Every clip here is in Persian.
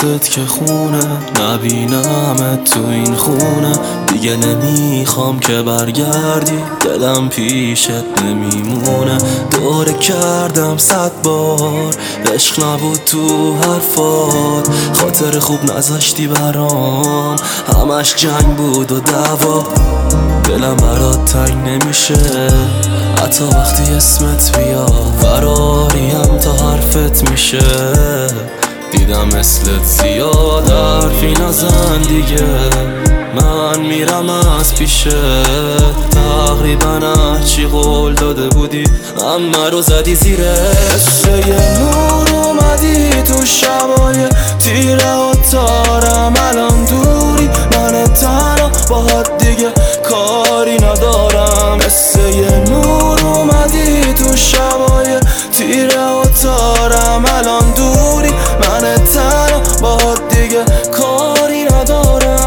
دستت که خونه، نبینمت تو این خونه دیگه. نمیخوام که برگردی، دلم پیشت نمیمونه. دوره کردم 100 بار، عشق نبود تو حرفات، خاطر خوب نذاشتی برام، همش جنگ بود و دعوا. دلم برات تنگ نمیشه حتی وقتی اسمت بیاد، فراریم تا حرفت میشه. دیدم مثلت زیاد، حرفی نزن دیگه، من میرم از پیشه. تقریبا هرچی قول داده بودی اما رو زدی زیره. قصه نور اومدی تو شبای تیره و تارم، الان دوری من تنها باهات دیگه کاری ندارم. قصه نور اومدی تو شبای تیره و تارم، الان دوری من تنها باهات دیگه کاری ندارم.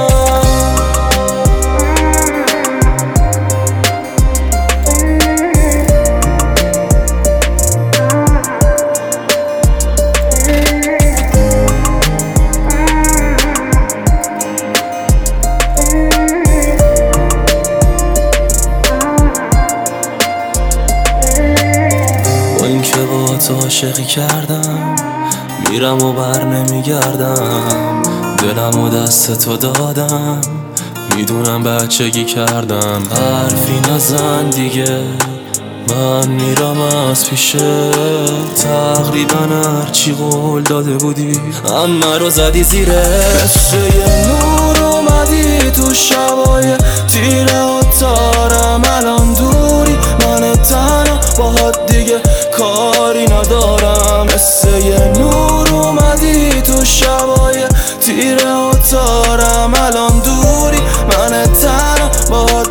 اینکه با تو عاشقی کردم، میرم و بر نمیگردم، دلم و دست تو دادم، میدونم بچگی کردم. حرفی نزن دیگه، من میرم از پیشه. تقریبا هرچی قول داده بودی اما رو زدی زیره. قصه نور اومدی تو شبای تیره و تارم، الان دوری من تنها باهات دیگه کاری ندارم. قصه نور اومدی تو شبای تیره و تارم، الان دوری من تنها باهات